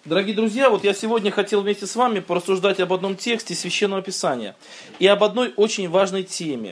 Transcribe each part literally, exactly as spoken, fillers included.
Дорогие друзья, вот я сегодня хотел вместе с вами порассуждать об одном тексте Священного Писания и об одной очень важной теме.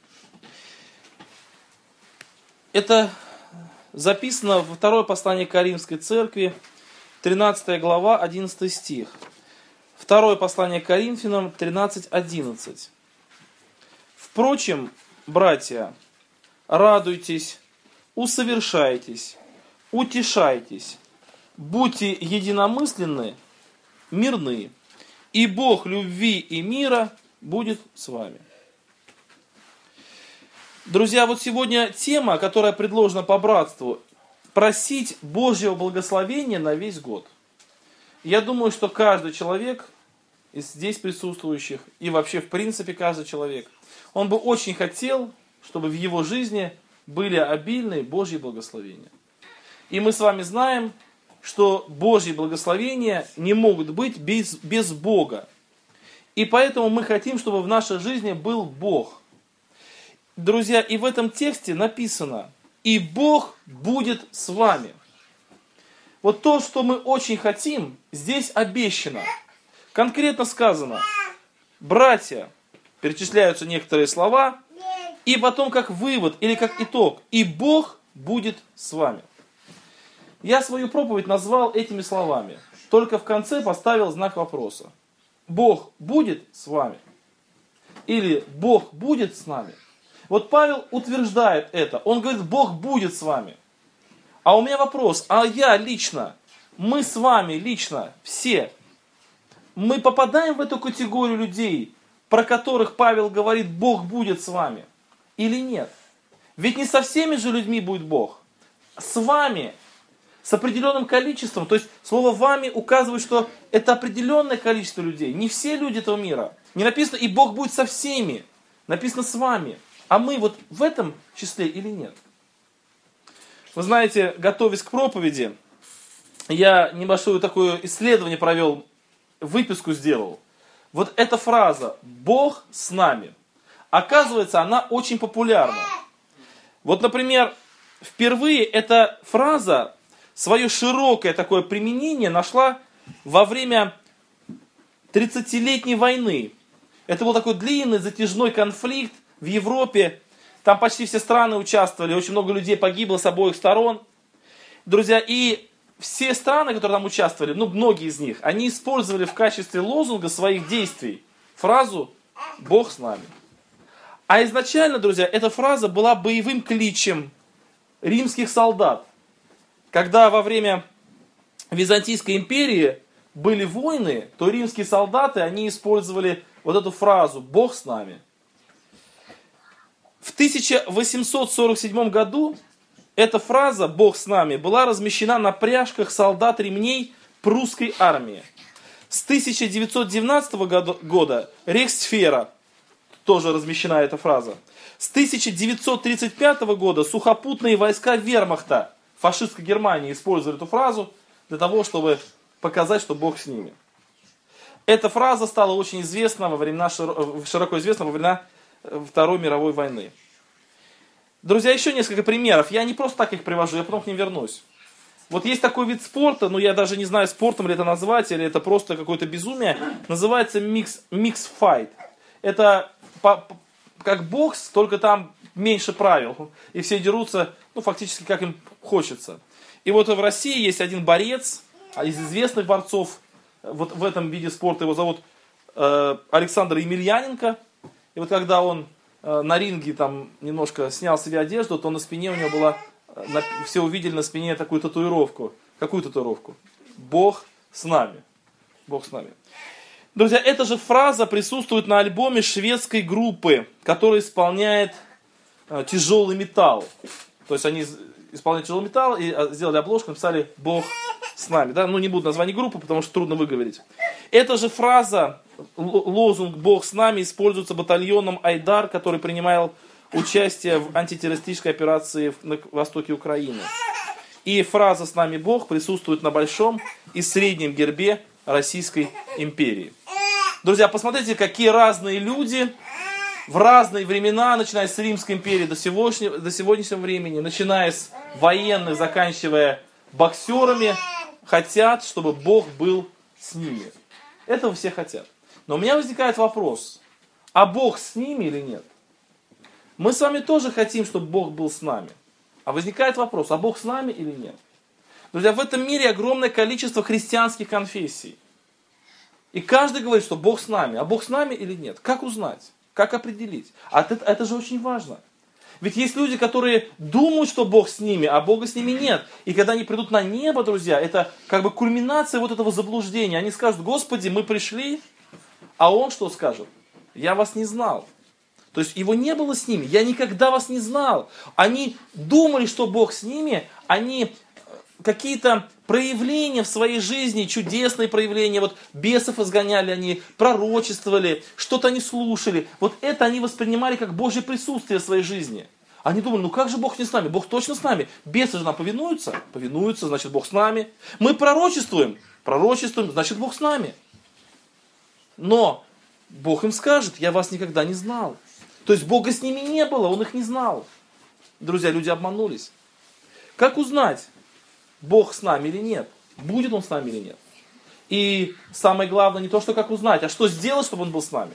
Это записано во второе послание Коринфской церкви, тринадцатая глава, одиннадцатый стих. Второе послание Коринфянам, тринадцать одиннадцать. Впрочем, братья, радуйтесь, усовершайтесь, утешайтесь, будьте единомысленны, мирны, и Бог любви и мира будет с вами. Друзья, вот сегодня тема, которая предложена по братству, просить Божьего благословения на весь год. Я думаю, что каждый человек из здесь присутствующих, и вообще в принципе каждый человек, он бы очень хотел, чтобы в его жизни были обильные Божьи благословения. И мы с вами знаем, что Божьи благословения не могут быть без, без Бога. И поэтому мы хотим, чтобы в нашей жизни был Бог. Друзья, и в этом тексте написано: «И Бог будет с вами». Вот то, что мы очень хотим, здесь обещано. Конкретно сказано: братья, перечисляются некоторые слова, и потом как вывод или как итог: «И Бог будет с вами». Я свою проповедь назвал этими словами, только в конце поставил знак вопроса. Бог будет с вами? Или Бог будет с нами? Вот Павел утверждает это. Он говорит, Бог будет с вами. А у меня вопрос, а я лично, мы с вами лично, все, мы попадаем в эту категорию людей, про которых Павел говорит, Бог будет с вами? Или нет? Ведь не со всеми же людьми будет Бог. С вами, с определенным количеством. То есть слово «вами» указывает, что это определенное количество людей. Не все люди этого мира. Не написано «и Бог будет со всеми». Написано «с вами». А мы вот в этом числе или нет? Вы знаете, готовясь к проповеди, я небольшое такое исследование провел, выписку сделал. Вот эта фраза «Бог с нами», оказывается, она очень популярна. Вот, например, впервые эта фраза свое широкое такое применение нашла во время тридцатилетней войны. Это был такой длинный затяжной конфликт в Европе. Там почти все страны участвовали, очень много людей погибло с обоих сторон. Друзья, и все страны, которые там участвовали, ну, многие из них, они использовали в качестве лозунга своих действий фразу «Бог с нами». А изначально, друзья, эта фраза была боевым кличем римских солдат. Когда во время Византийской империи были войны, то римские солдаты, они использовали вот эту фразу «Бог с нами». В тысяча восемьсот сорок седьмом году эта фраза «Бог с нами» была размещена на пряжках солдат ремней прусской армии. С тысяча девятьсот девятнадцатого года Рейхсфера тоже размещена эта фраза. С тысяча девятьсот тридцать пятого года сухопутные войска вермахта фашистской Германии использовали эту фразу для того, чтобы показать, что Бог с ними. Эта фраза стала очень известна во времена, широко известна во времена Второй мировой войны. Друзья, еще несколько примеров. Я не просто так их привожу, я потом к ним вернусь. Вот есть такой вид спорта, ну я даже не знаю, спортом ли это назвать, или это просто какое-то безумие, называется микс, микс-файт. Это по, как бокс, только там меньше правил. И все дерутся, ну, фактически, как им хочется. И вот в России есть один борец, из известных борцов, вот в этом виде спорта, его зовут э, Александр Емельяненко. И вот когда он э, на ринге там немножко снял с себя одежду, то на спине у него была, э, на, все увидели на спине такую татуировку. Какую татуировку? Бог с нами. Бог с нами. Друзья, эта же фраза присутствует на альбоме шведской группы, которая исполняет э, тяжелый металл. То есть они исполняют тяжелый металл и сделали обложку, написали «Бог с нами». Да? Ну не буду название группы, потому что трудно выговорить. Эта же фраза, лозунг «Бог с нами» используется батальоном «Айдар», который принимал участие в антитеррористической операции на востоке Украины. И фраза «С нами Бог» присутствует на большом и среднем гербе Российской империи. Друзья, посмотрите, какие разные люди в разные времена, начиная с Римской империи до сегодняшнего, до сегодняшнего времени, начиная с военных, заканчивая боксерами, хотят, чтобы Бог был с ними. Этого все хотят. Но у меня возникает вопрос, а Бог с ними или нет? Мы с вами тоже хотим, чтобы Бог был с нами. А возникает вопрос, а Бог с нами или нет? Друзья, в этом мире огромное количество христианских конфессий. И каждый говорит, что Бог с нами. А Бог с нами или нет? Как узнать? Как определить? А это, это же очень важно. Ведь есть люди, которые думают, что Бог с ними, а Бога с ними нет. И когда они придут на небо, друзья, это как бы кульминация вот этого заблуждения. Они скажут, Господи, мы пришли, а Он что скажет? Я вас не знал. То есть его не было с ними. Я никогда вас не знал. Они думали, что Бог с ними. Они какие-то проявления в своей жизни, чудесные проявления, вот бесов изгоняли они, пророчествовали, что-то они слушали. Вот это они воспринимали как Божье присутствие в своей жизни. Они думали, ну как же Бог не с нами? Бог точно с нами. Бесы же нам повинуются? Повинуются, значит Бог с нами. Мы пророчествуем? Пророчествуем, значит Бог с нами. Но Бог им скажет, я вас никогда не знал. То есть Бога с ними не было, Он их не знал. Друзья, люди обманулись. Как узнать, Бог с нами или нет? Будет Он с нами или нет? И самое главное не то, что как узнать, а что сделать, чтобы Он был с нами.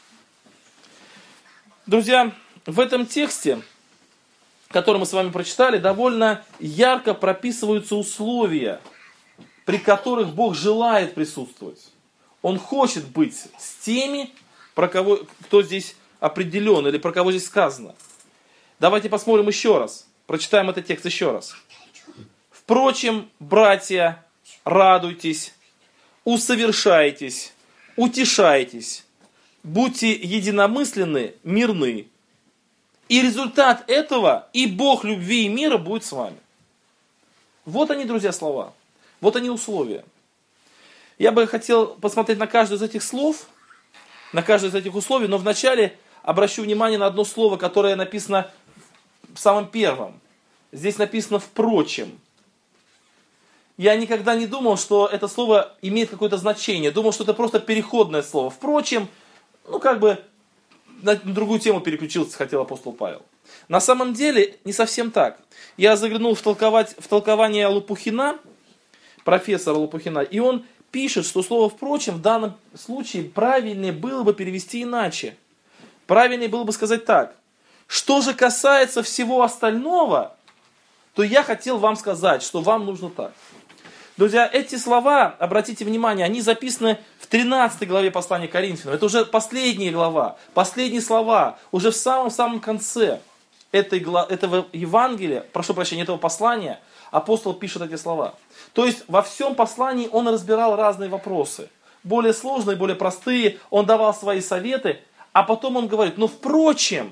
Друзья, в этом тексте, который мы с вами прочитали, довольно ярко прописываются условия, при которых Бог желает присутствовать. Он хочет быть с теми, про кого, кто здесь определен, или про кого здесь сказано. Давайте посмотрим еще раз. Прочитаем этот текст еще раз. Впрочем, братья, радуйтесь, усовершайтесь, утешайтесь, будьте единомысленны, мирны. И результат этого, и Бог любви и мира будет с вами. Вот они, друзья, слова. Вот они условия. Я бы хотел посмотреть на каждое из этих слов, на каждое из этих условий, но вначале обращу внимание на одно слово, которое написано в самом первом. Здесь написано «впрочем». Я никогда не думал, что это слово имеет какое-то значение. Думал, что это просто переходное слово. Впрочем, ну как бы на другую тему переключился, хотел апостол Павел. На самом деле не совсем так. Я заглянул в, толковать, в толкование Лопухина, профессора Лопухина, и он пишет, что слово «впрочем» в данном случае правильнее было бы перевести иначе. Правильнее было бы сказать так. Что же касается всего остального, то я хотел вам сказать, что вам нужно так. Друзья, эти слова, обратите внимание, они записаны в тринадцатой главе послания к Коринфянам. Это уже последняя глава, последние слова, уже в самом-самом конце этой, этого Евангелия, прошу прощения, этого послания, апостол пишет эти слова. То есть во всем послании он разбирал разные вопросы. Более сложные, более простые, он давал свои советы, а потом он говорит, ну впрочем,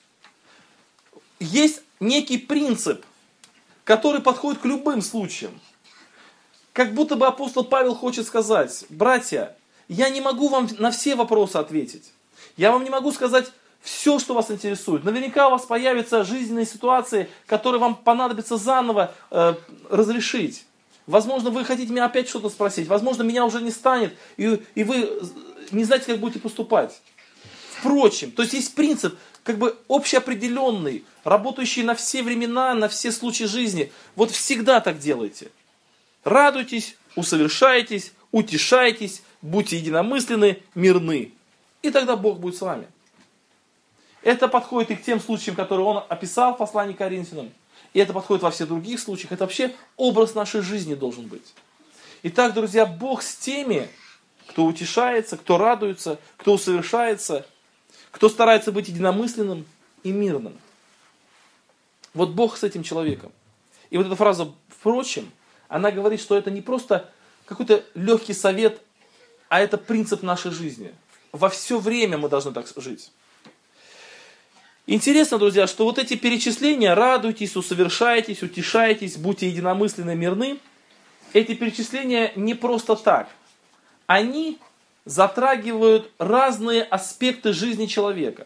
есть некий принцип, который подходит к любым случаям. Как будто бы апостол Павел хочет сказать, братья, я не могу вам на все вопросы ответить. Я вам не могу сказать все, что вас интересует. Наверняка у вас появятся жизненные ситуации, которые вам понадобится заново э, разрешить. Возможно, вы хотите меня опять что-то спросить. Возможно, меня уже не станет, и, и вы не знаете, как будете поступать. Впрочем, то есть есть принцип, как бы общеопределенный, работающий на все времена, на все случаи жизни. Вот всегда так делайте. Радуйтесь, усовершайтесь, утешайтесь, будьте единомысленны, мирны. И тогда Бог будет с вами. Это подходит и к тем случаям, которые он описал в послании к Коринфянам. И это подходит во всех других случаях. Это вообще образ нашей жизни должен быть. Итак, друзья, Бог с теми, кто утешается, кто радуется, кто усовершается, кто старается быть единомысленным и мирным. Вот Бог с этим человеком. И вот эта фраза «впрочем», она говорит, что это не просто какой-то легкий совет, а это принцип нашей жизни. Во все время мы должны так жить. Интересно, друзья, что вот эти перечисления «радуйтесь, усовершайтесь, утешайтесь, будьте единомысленны, мирны», эти перечисления не просто так. Они затрагивают разные аспекты жизни человека.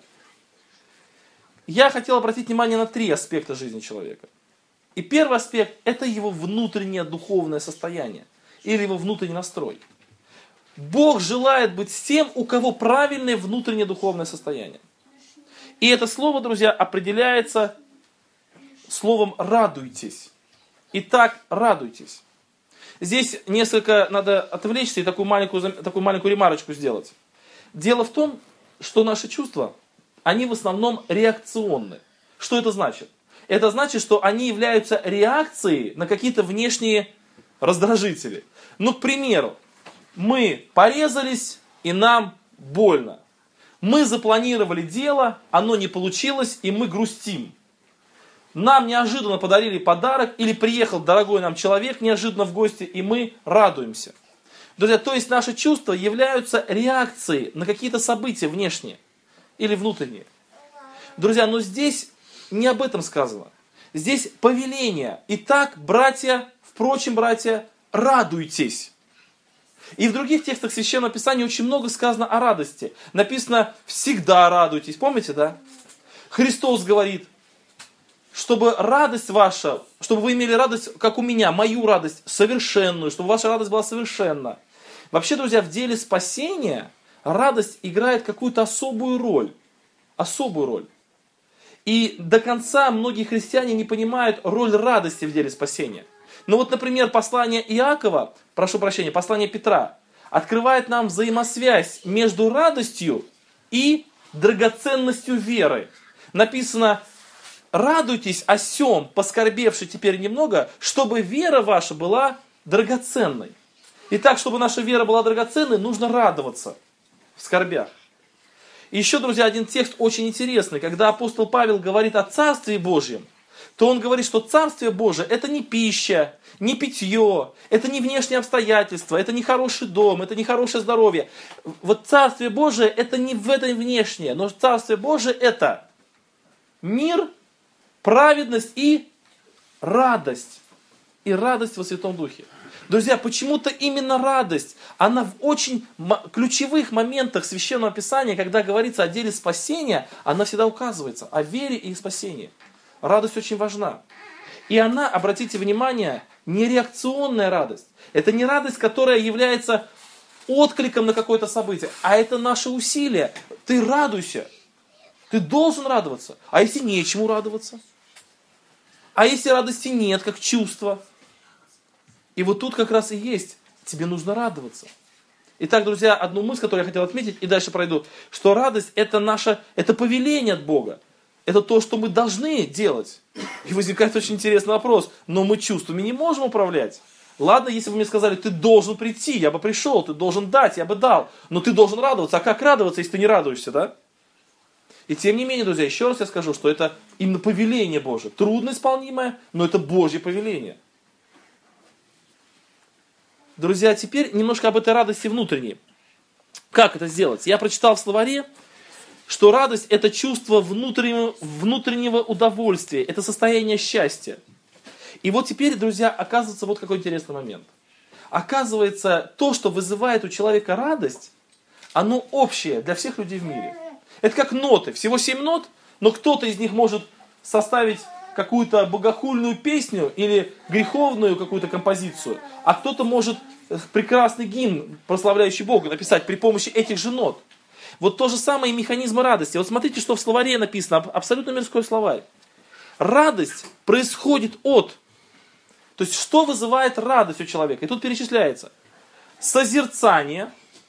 Я хотел обратить внимание на три аспекта жизни человека. И первый аспект – это его внутреннее духовное состояние или его внутренний настрой. Бог желает быть с тем, у кого правильное внутреннее духовное состояние. И это слово, друзья, определяется словом «радуйтесь». Итак, радуйтесь. Здесь несколько надо отвлечься и такую маленькую, такую маленькую ремарочку сделать. Дело в том, что наши чувства, они в основном реакционны. Что это значит? Это значит, что они являются реакцией на какие-то внешние раздражители. Ну, к примеру, мы порезались, и нам больно. Мы запланировали дело, оно не получилось, и мы грустим. Нам неожиданно подарили подарок, или приехал дорогой нам человек неожиданно в гости, и мы радуемся. Друзья, то есть наши чувства являются реакцией на какие-то события внешние или внутренние. Друзья, но здесь не об этом сказано. Здесь повеление. Итак, братья, впрочем, братья, радуйтесь. И в других текстах Священного Писания очень много сказано о радости. Написано «всегда радуйтесь». Помните, да? Христос говорит, чтобы радость ваша, чтобы вы имели радость, как у меня, мою радость совершенную, чтобы ваша радость была совершенна. Вообще, друзья, в деле спасения радость играет какую-то особую роль. Особую роль. И до конца многие христиане не понимают роль радости в деле спасения. Ну вот, например, послание Иакова, прошу прощения, послание Петра, открывает нам взаимосвязь между радостью и драгоценностью веры. Написано, радуйтесь о сем, поскорбевши теперь немного, чтобы вера ваша была драгоценной. Итак, чтобы наша вера была драгоценной, нужно радоваться в скорбях. И еще, друзья, один текст очень интересный. Когда апостол Павел говорит о Царстве Божьем, то он говорит, что Царствие Божие это не пища, не питье, это не внешние обстоятельства, это не хороший дом, это не хорошее здоровье. Вот Царствие Божие это не в этом внешнее, но Царствие Божие это мир, праведность и радость. И радость во Святом Духе. Друзья, почему-то именно радость, она в очень ключевых моментах Священного Писания, когда говорится о деле спасения, она всегда указывается о вере и спасении. Радость очень важна. И она, обратите внимание, не реакционная радость. Это не радость, которая является откликом на какое-то событие, а это наше усилие. Ты радуйся. Ты должен радоваться. А если нечему радоваться? А если радости нет, как чувство? И вот тут как раз и есть, тебе нужно радоваться. Итак, друзья, одну мысль, которую я хотел отметить, и дальше пройду, что радость это наше, это повеление от Бога. Это то, что мы должны делать. И возникает очень интересный вопрос, но мы чувствами не можем управлять. Ладно, если бы мне сказали, ты должен прийти, я бы пришел, ты должен дать, я бы дал, но ты должен радоваться. А как радоваться, если ты не радуешься, да? И тем не менее, друзья, еще раз я скажу, что это именно повеление Божие. Трудно исполнимое, но это Божье повеление. Друзья, теперь немножко об этой радости внутренней. Как это сделать? Я прочитал в словаре, что радость это чувство внутреннего, внутреннего удовольствия, это состояние счастья. И вот теперь, друзья, оказывается вот какой интересный момент. Оказывается, то, что вызывает у человека радость, оно общее для всех людей в мире. Это как ноты, всего семь нот, но кто-то из них может составить какую-то богохульную песню или греховную какую-то композицию, а кто-то может прекрасный гимн, прославляющий Бога, написать при помощи этих же нот. Вот то же самое и механизмы радости. Вот смотрите, что в словаре написано, абсолютно мирской словарь. Радость происходит от, то есть что вызывает радость у человека? И тут перечисляется созерцание,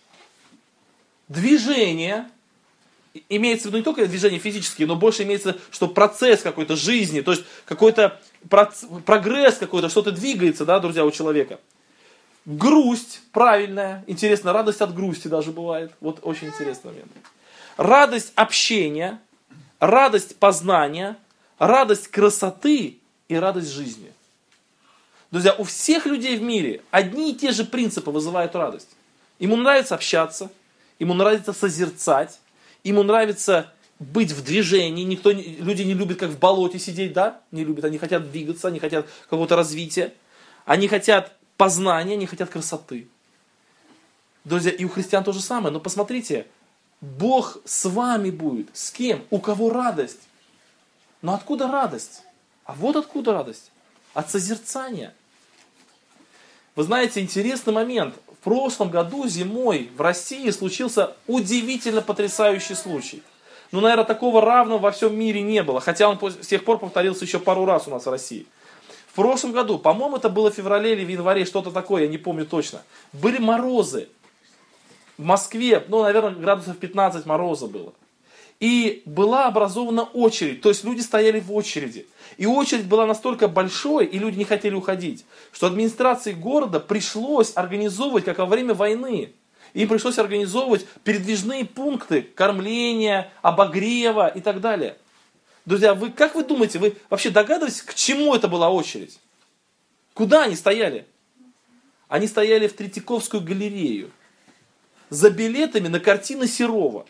движение, имеется в виду не только движения физические, но больше имеется, что процесс какой-то жизни, то есть какой-то прогресс какой-то, что-то двигается, да, друзья, у человека. Грусть, правильная, интересно, радость от грусти даже бывает, вот очень интересный момент. Радость общения, радость познания, радость красоты и радость жизни. Друзья, у всех людей в мире одни и те же принципы вызывают радость. Ему нравится общаться, ему нравится созерцать, ему нравится быть в движении. Никто, люди не любят, как в болоте сидеть, да? Не любят, они хотят двигаться, они хотят какого-то развития. Они хотят познания, они хотят красоты. Друзья, и у христиан то же самое. Но посмотрите, Бог с вами будет. С кем? У кого радость? Но откуда радость? А вот откуда радость. От созерцания. Вы знаете, интересный момент. В прошлом году зимой в России случился удивительно потрясающий случай. Ну, наверное, такого равного во всем мире не было. Хотя он с тех пор повторился еще пару раз у нас в России. В В прошлом году, по-моему, это было в феврале или в январе, что-то такое, я не помню точно. Были морозы. В Москве, ну, наверное, градусов пятнадцать мороза было. И была образована очередь, то есть люди стояли в очереди. И очередь была настолько большой, и люди не хотели уходить, что администрации города пришлось организовывать, как во время войны, им пришлось организовывать передвижные пункты кормления, обогрева и так далее. Друзья, вы как вы думаете, вы вообще догадываетесь, к чему это была очередь? Куда они стояли? Они стояли в Третьяковскую галерею за билетами на картины Серова.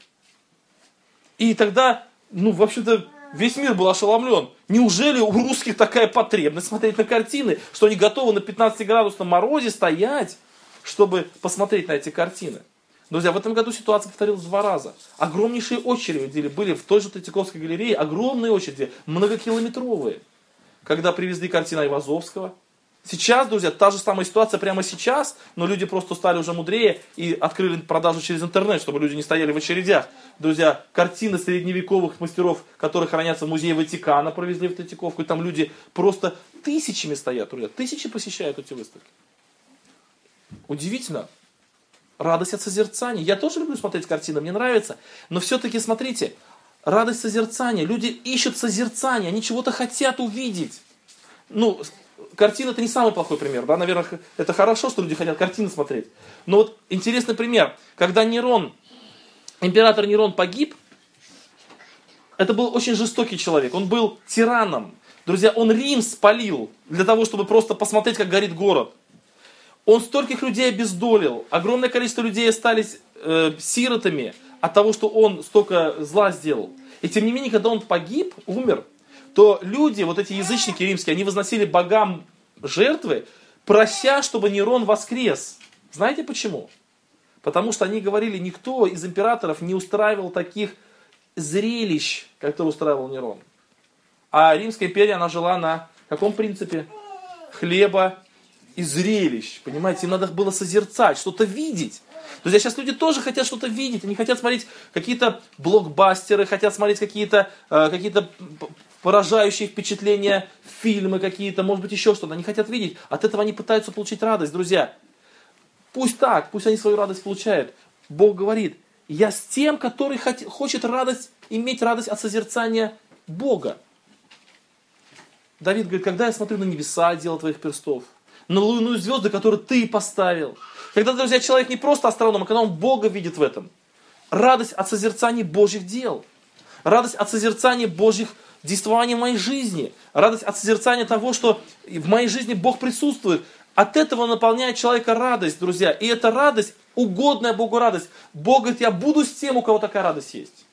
И тогда, ну, в общем-то, весь мир был ошеломлен. Неужели у русских такая потребность смотреть на картины, что они готовы на пятнадцатиградусном морозе стоять, чтобы посмотреть на эти картины? Друзья, в этом году ситуация повторилась два раза. Огромнейшие очереди были в той же Третьяковской галерее, огромные очереди, многокилометровые, когда привезли картины Айвазовского. Сейчас, друзья, та же самая ситуация прямо сейчас, но люди просто стали уже мудрее и открыли продажу через интернет, чтобы люди не стояли в очередях. Друзья, картины средневековых мастеров, которые хранятся в музее Ватикана, провезли в Третьяковку, и там люди просто тысячами стоят, друзья, тысячи посещают эти выставки. Удивительно. Радость от созерцания. Я тоже люблю смотреть картины, мне нравится. Но все-таки, смотрите, радость созерцания. Люди ищут созерцания, они чего-то хотят увидеть. Ну, картина это не самый плохой пример. Да? Наверное, это хорошо, что люди хотят картины смотреть. Но вот интересный пример. Когда Нерон, император Нерон погиб, это был очень жестокий человек. Он был тираном. Друзья, он Рим спалил для того, чтобы просто посмотреть, как горит город. Он стольких людей обездолил, огромное количество людей остались э, сиротами от того, что он столько зла сделал. И тем не менее, когда он погиб, умер, то люди, вот эти язычники римские, они возносили богам жертвы, прося, чтобы Нерон воскрес. Знаете почему? Потому что они говорили, никто из императоров не устраивал таких зрелищ, как устраивал Нерон. А Римская империя, она жила на каком принципе? Хлеба и зрелищ, понимаете, им надо было созерцать, что-то видеть. Друзья, сейчас люди тоже хотят что-то видеть, они хотят смотреть какие-то блокбастеры, хотят смотреть какие-то, э, какие-то поражающие впечатления, фильмы какие-то, может быть еще что-то, они хотят видеть, от этого они пытаются получить радость, друзья. Пусть так, пусть они свою радость получают. Бог говорит, я с тем, который хот- хочет радость, иметь радость от созерцания Бога. Давид говорит, когда я смотрю на небеса, дело твоих перстов, на луну и звезды, которые ты поставил. Когда, друзья, человек не просто астроном, а когда он Бога видит в этом. Радость от созерцания Божьих дел. Радость от созерцания Божьих действований в моей жизни. Радость от созерцания того, что в моей жизни Бог присутствует. От этого наполняет человека радость, друзья. И эта радость, угодная Богу радость. Бог говорит, я буду с тем, у кого такая радость есть.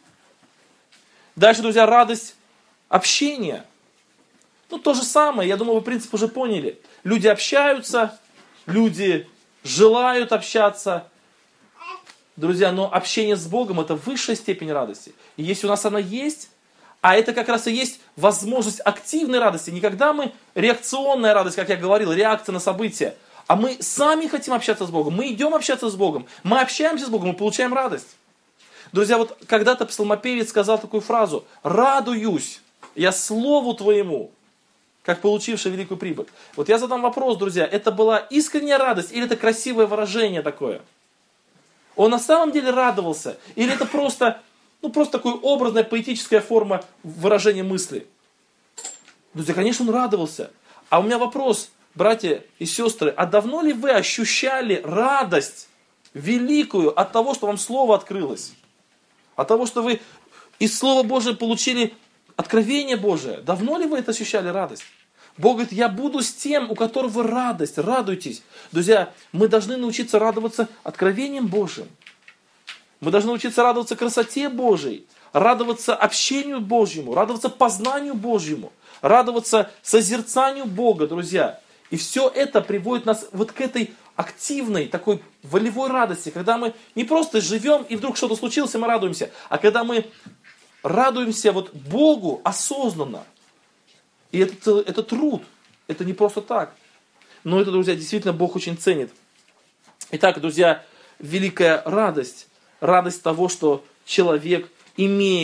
Дальше, друзья, радость общения. Ну, то же самое, я думаю, вы принцип уже поняли. Люди общаются, люди желают общаться. Друзья, но общение с Богом это высшая степень радости. И если у нас она есть, а это как раз и есть возможность активной радости. Не когда мы реакционная радость, как я говорил, реакция на события, а мы сами хотим общаться с Богом. Мы идем общаться с Богом, мы общаемся с Богом, мы получаем радость. Друзья, вот когда-то псалмопевец сказал такую фразу: «Радуюсь я слову Твоему, как получивший великую прибыль». Вот я задам вопрос, друзья, это была искренняя радость или это красивое выражение такое? Он на самом деле радовался? Или это просто, ну, просто такая образная, поэтическая форма выражения мысли? Друзья, конечно, он радовался. А у меня вопрос, братья и сестры, а давно ли вы ощущали радость великую от того, что вам Слово открылось? От того, что вы из Слова Божия получили откровение Божие? Давно ли вы это ощущали радость? Бог говорит, я буду с тем, у которого радость, радуйтесь. Друзья, мы должны научиться радоваться откровением Божьим. Мы должны научиться радоваться красоте Божьей, радоваться общению Божьему, радоваться познанию Божьему, радоваться созерцанию Бога, друзья. И все это приводит нас вот к этой активной, такой волевой радости, когда мы не просто живем и вдруг что-то случилось, и мы радуемся, а когда мы радуемся вот Богу осознанно. И это, это труд, это не просто так. Но это, друзья, действительно Бог очень ценит. Итак, друзья, великая радость, радость того, что человек имеет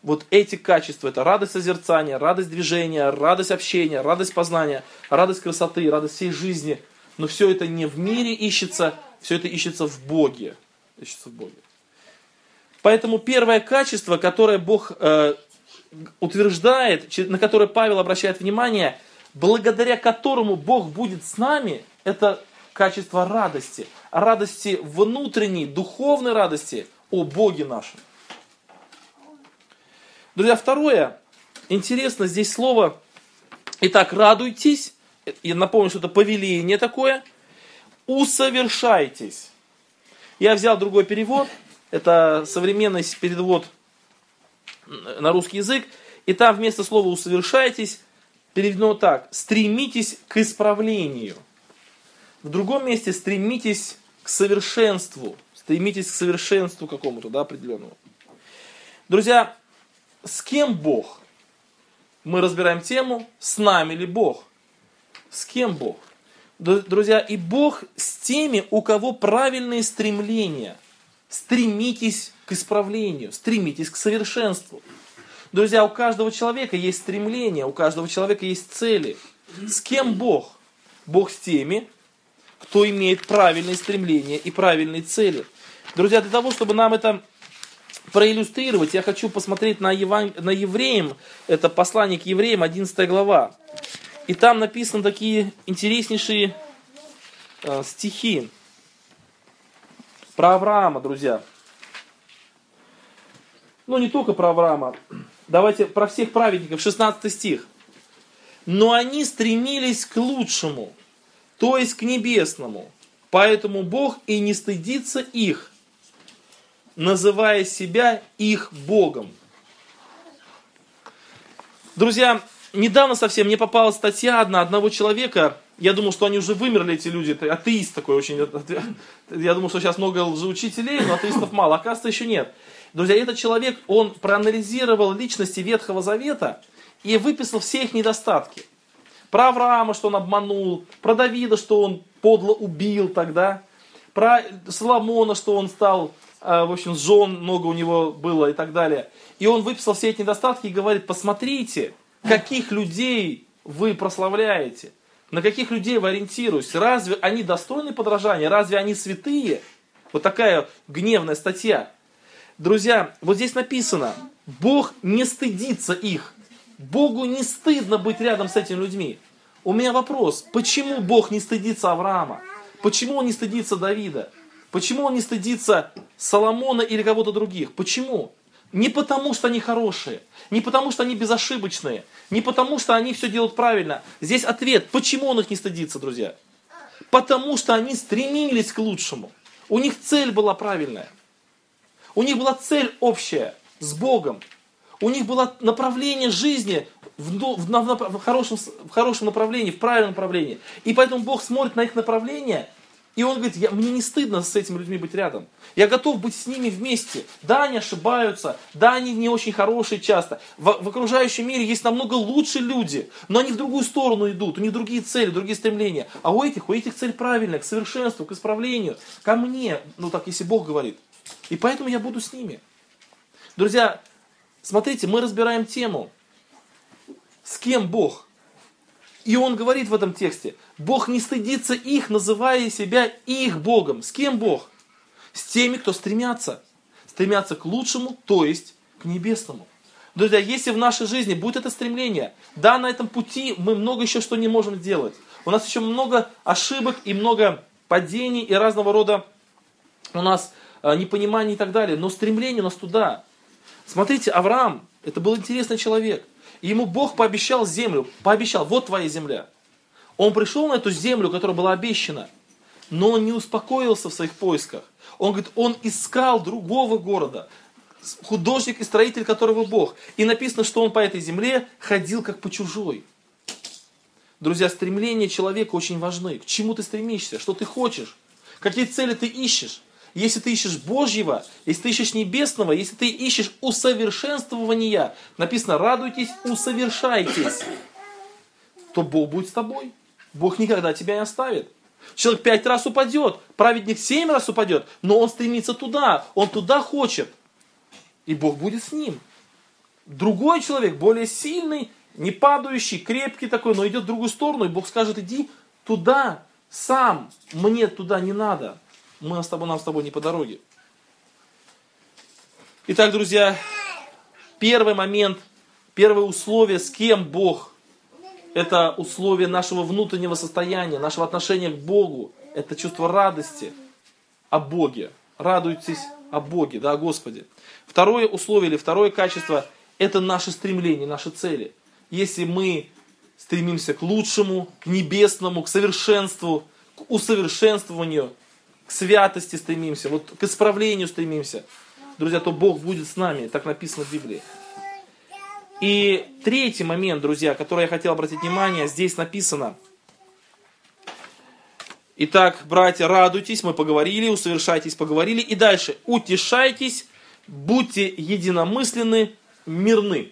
вот эти качества, это радость созерцания, радость движения, радость общения, радость познания, радость красоты, радость всей жизни. Но все это не в мире ищется, все это ищется в Боге. Ищется в Боге. Поэтому первое качество, которое Бог э, утверждает, на которое Павел обращает внимание, благодаря которому Бог будет с нами, это качество радости. Радости внутренней, духовной радости о Боге нашем. Друзья, второе, интересно здесь слово, итак, радуйтесь, я напомню, что это повеление такое, усовершайтесь. Я взял другой перевод, это современный перевод на русский язык, и там вместо слова усовершайтесь переведено так, стремитесь к исправлению. В другом месте стремитесь к совершенству, стремитесь к совершенству какому-то, да, определенному. Друзья, с кем Бог? Мы разбираем тему, с нами ли Бог? С кем Бог? Друзья, и Бог с теми, у кого правильные стремления. Стремитесь к исправлению, стремитесь к совершенству. Друзья, у каждого человека есть стремления, у каждого человека есть цели. С кем Бог? Бог с теми, кто имеет правильные стремления и правильные цели. Друзья, для того, чтобы нам это проиллюстрировать, я хочу посмотреть на, Еван... на Евреям, это послание к Евреям, одиннадцатая глава. И там написаны такие интереснейшие э, стихи про Авраама, друзья. Ну, не только про Авраама. Давайте про всех праведников, шестнадцатый стих. «Но они стремились к лучшему, то есть к небесному, поэтому Бог и не стыдится их, называя себя их Богом». Друзья, недавно совсем мне попалась статья одна одного человека. Я думал, что они уже вымерли, эти люди. Это атеист такой очень. Я думал, что сейчас много лжеучителей, но атеистов мало. Оказывается, еще нет. Друзья, этот человек, он проанализировал личности Ветхого Завета и выписал все их недостатки. Про Авраама, что он обманул, про Давида, что он подло убил тогда, про Соломона, что он стал, в общем, жен много у него было и так далее. И он выписал все эти недостатки и говорит, посмотрите, каких людей вы прославляете, на каких людей вы ориентируетесь, разве они достойны подражания, разве они святые? Вот такая гневная статья. Друзья, вот здесь написано, Бог не стыдится их. Богу не стыдно быть рядом с этими людьми. У меня вопрос, почему Бог не стыдится Авраама? Почему Он не стыдится Давида? Почему Он не стыдится Соломона или кого-то других? Почему? Не потому, что они хорошие, не потому, что они безошибочные, не потому, что они все делают правильно. Здесь ответ, почему Он их не стыдится, друзья? Потому что они стремились к лучшему. У них цель была правильная. У них была цель общая с Богом. У них было направление жизни в, в, в, в, хорошем, в хорошем направлении, в правильном направлении. И поэтому Бог смотрит на их направление, и Он говорит, я, мне не стыдно с этими людьми быть рядом. Я готов быть с ними вместе. Да, они ошибаются, да, они не очень хорошие часто. В, в окружающем мире есть намного лучше люди, но они в другую сторону идут, у них другие цели, другие стремления. А у этих, у этих цель правильная, к совершенству, к исправлению, ко мне, ну так, если Бог говорит. И поэтому я буду с ними. Друзья, смотрите, мы разбираем тему, с кем Бог. И Он говорит в этом тексте, Бог не стыдится их, называя себя их Богом. С кем Бог? С теми, кто стремятся. Стремятся к лучшему, то есть к небесному. Друзья, если в нашей жизни будет это стремление, да, на этом пути мы много еще что не можем сделать. У нас еще много ошибок и много падений и разного рода у нас непонимание и так далее. Но стремление у нас туда. Смотрите, Авраам, это был интересный человек. И ему Бог пообещал землю. Пообещал, вот твоя земля. Он пришел на эту землю, которая была обещана. Но он не успокоился в своих поисках. Он говорит, он искал другого города. Художник и строитель которого Бог. И написано, что он по этой земле ходил как по чужой. Друзья, стремления человека очень важны. К чему ты стремишься? Что ты хочешь? Какие цели ты ищешь? Если ты ищешь Божьего, если ты ищешь небесного, если ты ищешь усовершенствования, написано, радуйтесь, усовершайтесь, то Бог будет с тобой. Бог никогда тебя не оставит. Человек пять раз упадет, праведник семь раз упадет, но он стремится туда, он туда хочет. И Бог будет с ним. другой человек, более сильный, не падающий, крепкий такой, но идет в другую сторону, и Бог скажет, иди туда, сам, мне туда не надо, мы с тобой, нам с тобой не по дороге. Итак, друзья, первый момент, первое условие, с кем Бог, это условие нашего внутреннего состояния, нашего отношения к Богу, это чувство радости о Боге. Радуйтесь о Боге, да, о Господе. Второе условие или второе качество, это наши стремления, наши цели. Если мы стремимся к лучшему, к небесному, к совершенству, к усовершенствованию, к святости стремимся, вот к исправлению стремимся, друзья, то Бог будет с нами, так написано в Библии. И третий момент, друзья, который я хотел обратить внимание, здесь написано. Итак, братья, радуйтесь, мы поговорили, усовершайтесь, поговорили. И дальше, утешайтесь, будьте единомысленны, мирны.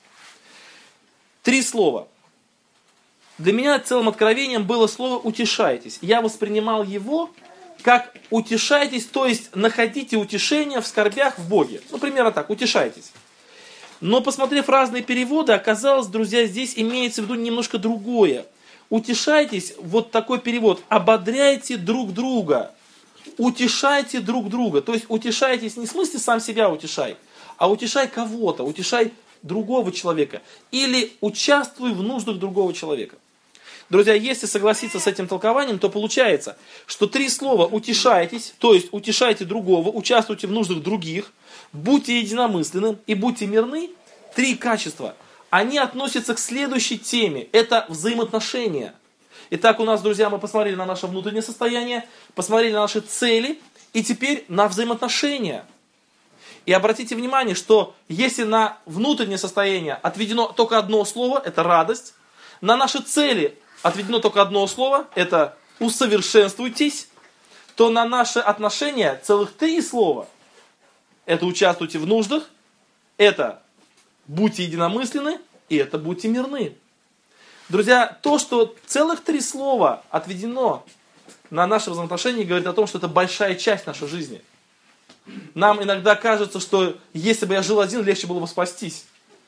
Три слова. Для меня целым откровением было слово «утешайтесь». Я воспринимал его как «утешайтесь», то есть находите утешение в скорбях в Боге. Ну, примерно так, утешайтесь. Но, посмотрев разные переводы, оказалось, друзья, здесь имеется в виду немножко другое. Утешайтесь, вот такой перевод, ободряйте друг друга, утешайте друг друга. То есть утешайтесь не в смысле сам себя утешай, а утешай кого-то, утешай другого человека. Или участвуй в нуждах другого человека. Друзья, если согласиться с этим толкованием, то получается, что три слова «утешайтесь», то есть утешайте другого, участвуйте в нуждах других, будьте единомысленны и будьте мирны, три качества, они относятся к следующей теме, это взаимоотношения. Итак, у нас, друзья, мы посмотрели на наше внутреннее состояние, посмотрели на наши цели, и теперь на взаимоотношения. И обратите внимание, что если на внутреннее состояние отведено только одно слово, это радость, на наши цели отведено только одно слово, это усовершенствуйтесь, то на наши отношения целых три слова. Это участвуйте в нуждах, это будьте единомысленны, и это будьте мирны. Друзья, то, что целых три слова отведено на наши взаимоотношения, говорит о том, что это большая часть нашей жизни. Нам иногда кажется, что если бы я жил один, легче было бы спастись.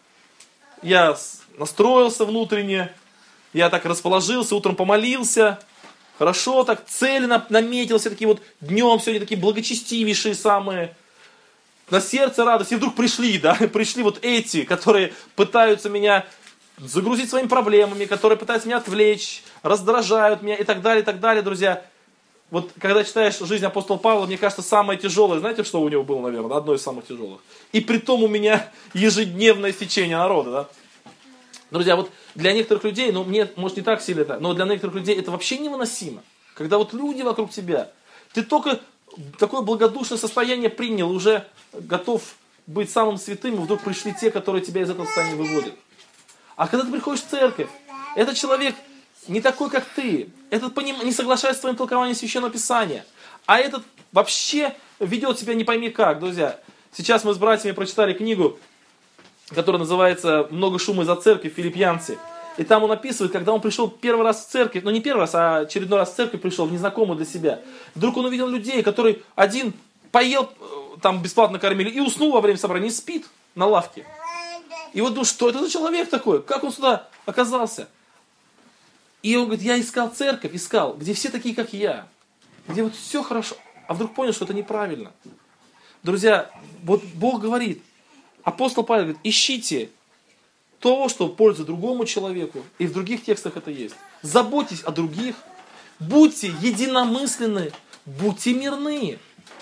Я настроился внутренне, я так расположился, утром помолился, хорошо так, цели наметил, все такие вот днем сегодня такие благочестивейшие самые, на сердце радость, и вдруг пришли, да, пришли вот эти, которые пытаются меня загрузить своими проблемами, которые пытаются меня отвлечь, раздражают меня и так далее, и так далее, друзья. Вот когда читаешь жизнь апостола Павла, мне кажется, самое тяжелое, знаете, что у него было, наверное, одно из самых тяжелых. И притом у меня ежедневное стечение народа, да. Друзья, вот для некоторых людей, ну мне, может, не так сильно это, но для некоторых людей это вообще невыносимо. Когда вот люди вокруг тебя, ты только такое благодушное состояние принял, уже готов быть самым святым, и вдруг пришли те, которые тебя из этого состояния выводят. А когда ты приходишь в церковь, этот человек не такой, как ты, этот не соглашается с твоим толкованием Священного Писания, а этот вообще ведет себя не пойми как, друзья. Сейчас мы с братьями прочитали книгу, которая называется «Много шума из-за церкви» Филипп Янци. И там он описывает, когда он пришел первый раз в церковь, ну не первый раз, а очередной раз в церковь пришел, в незнакомую для себя. Вдруг он увидел людей, которые один поел, там бесплатно кормили, и уснул во время собрания, и спит на лавке. И вот думаю, что это за человек такой? Как он сюда оказался? И он говорит, я искал церковь, искал, где все такие, как я. Где вот все хорошо. А вдруг понял, что это неправильно. Друзья, вот Бог говорит, апостол Павел говорит, ищите то, что пользует другому человеку. И в других текстах это есть. Заботьтесь о других. Будьте единомысленны. Будьте мирны.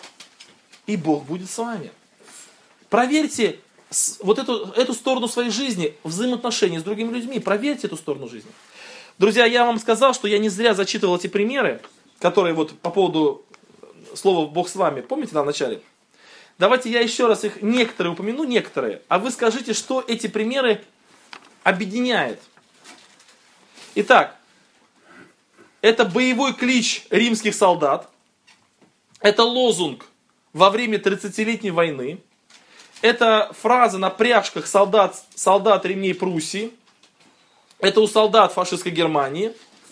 И Бог будет с вами. Проверьте вот эту, эту сторону своей жизни, взаимоотношения с другими людьми. Проверьте эту сторону жизни. Друзья, я вам сказал, что я не зря зачитывал эти примеры, которые вот по поводу слова «Бог с вами». Помните там в начале? Давайте я еще раз их некоторые упомяну, некоторые, а вы скажите, что эти примеры объединяет. Итак, это боевой клич римских солдат, это лозунг во время тридцатилетней войны, это фраза на пряжках солдат, солдат ремней Пруссии, это у солдат фашистской Германии,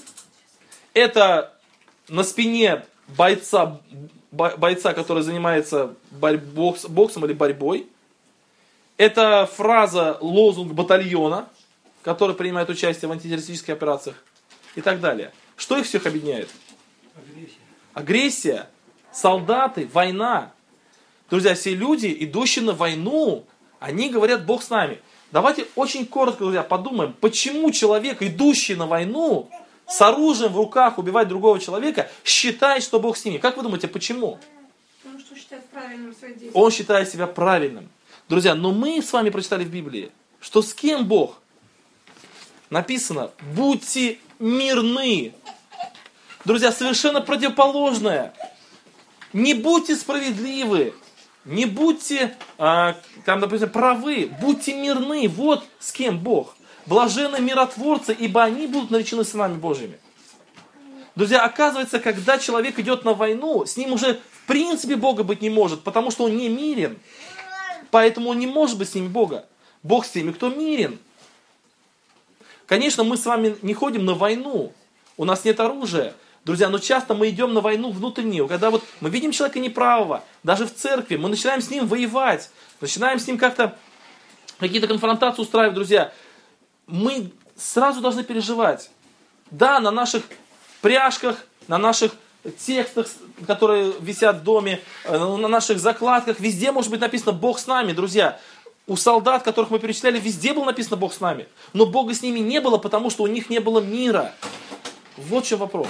это на спине бойца, бойца, который занимается борь, бокс, боксом или борьбой, Это фраза, лозунг батальона, который принимает участие в антитеррористических операциях и так далее. Что их всех объединяет? Агрессия. Агрессия, солдаты, война. Друзья, все люди, идущие на войну, они говорят: Бог с нами. Давайте очень коротко, друзья, подумаем, почему человек, идущий на войну, с оружием в руках убивать другого человека, считает, что Бог с ними. Как вы думаете, почему? Потому что считает правильным свои действия. Он считает себя правильным. Друзья, но мы с вами прочитали в Библии, что с кем Бог? Написано: будьте мирны. Друзья, совершенно противоположное. Не будьте справедливы, не будьте, а, там, например, правы, будьте мирны. Вот с кем Бог. Блаженны миротворцы, ибо они будут наречены сынами Божьими. Друзья, оказывается, когда человек идет на войну, с ним уже в принципе Бога быть не может, потому что он не мирен. Поэтому он не может быть с ними Бога. Бог с теми, кто мирен. Конечно, мы с вами не ходим на войну, у нас нет оружия. Друзья, но часто мы идем на войну внутреннюю, когда вот мы видим человека неправого, даже в церкви, мы начинаем с ним воевать, начинаем с ним как-то какие-то конфронтации устраивать, друзья. Мы сразу должны переживать. Да, на наших пряжках, на наших текстах, которые висят в доме, на наших закладках, везде может быть написано «Бог с нами», друзья. У солдат, которых мы перечисляли, везде было написано «Бог с нами». Но Бога с ними не было, потому что у них не было мира. Вот в чем вопрос.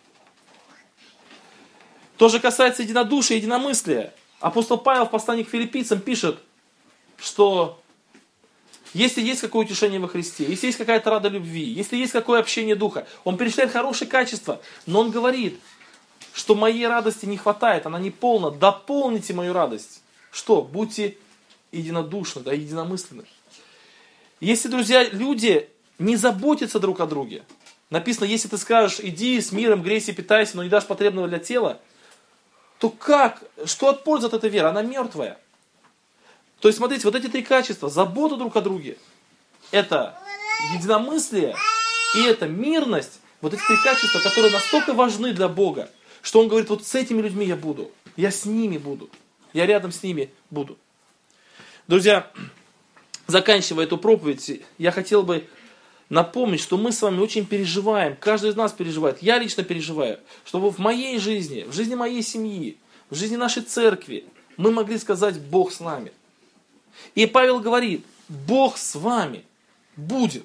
То же касается единодушия и единомыслия. Апостол Павел в послании к филиппийцам пишет, что если есть какое утешение во Христе, если есть какая-то рада любви, если есть какое общение духа, он перечисляет хорошие качества, но он говорит, что моей радости не хватает, она не полна, дополните мою радость. Что? Будьте единодушны, да, единомысленны. Если, друзья, люди не заботятся друг о друге, написано, если ты скажешь, иди с миром, грейся, питайся, но не дашь потребного для тела, то как? Что от пользы от этой веры? Она мертвая. То есть, смотрите, вот эти три качества, забота друг о друге, это единомыслие и это мирность, вот эти три качества, которые настолько важны для Бога, что Он говорит, вот с этими людьми я буду, я с ними буду, я рядом с ними буду. Друзья, заканчивая эту проповедь, я хотел бы напомнить, что мы с вами очень переживаем, каждый из нас переживает, я лично переживаю, чтобы в моей жизни, в жизни моей семьи, в жизни нашей церкви мы могли сказать «Бог с нами». И Павел говорит, Бог с вами будет.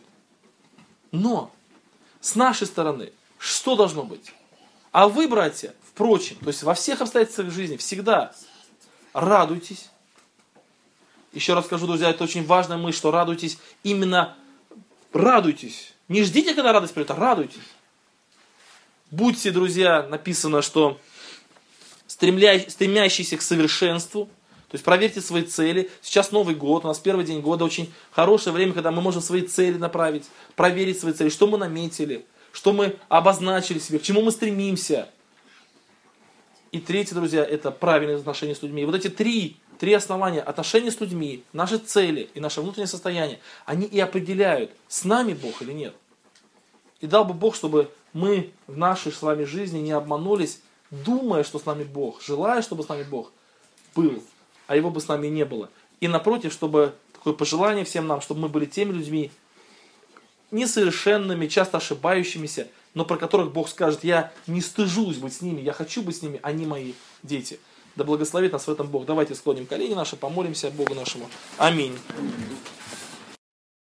Но с нашей стороны что должно быть? А вы, братья, впрочем, то есть во всех обстоятельствах жизни всегда радуйтесь. Еще раз скажу, друзья, это очень важная мысль, что радуйтесь именно радуйтесь. Не ждите, когда радость придет, а радуйтесь. Будьте, друзья, написано, что стремля... стремящиеся к совершенству. То есть проверьте свои цели. Сейчас Новый год, у нас первый день года, очень хорошее время, когда мы можем свои цели направить, проверить свои цели, что мы наметили, что мы обозначили себе, к чему мы стремимся. И третье, друзья, это правильные отношения с людьми. И вот эти три, три основания, отношения с людьми, наши цели и наше внутреннее состояние, они и определяют, с нами Бог или нет. И дал бы Бог, чтобы мы в нашей с вами жизни не обманулись, думая, что с нами Бог, желая, чтобы с нами Бог был, а его бы с нами не было. И напротив, чтобы такое пожелание всем нам, чтобы мы были теми людьми, несовершенными, часто ошибающимися, но про которых Бог скажет, я не стыжусь быть с ними, я хочу быть с ними, они мои дети. Да благословит нас в этом Бог. Давайте склоним колени наши, помолимся Богу нашему. Аминь.